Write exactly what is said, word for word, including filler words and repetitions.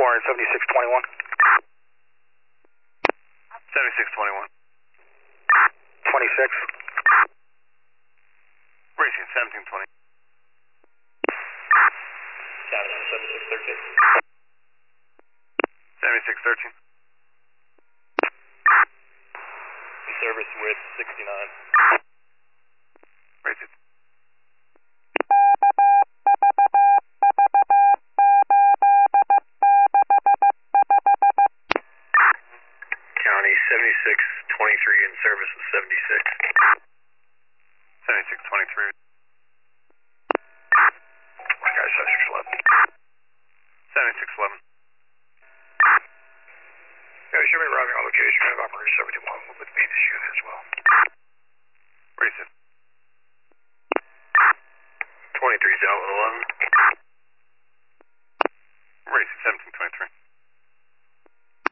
are in seventy-six twenty-one. seventy-six twenty-one. twenty-six. Racing seventeen twenty. seventy-six thirteen. seventy-six thirteen. Service with sixty-nine. Racing. County seventy-six twenty-three in service with seventy-six. seventy-six twenty-three. My guy seventy-six eleven. seventy-six eleven. Yeah, show me routing on location of operator seventy-one.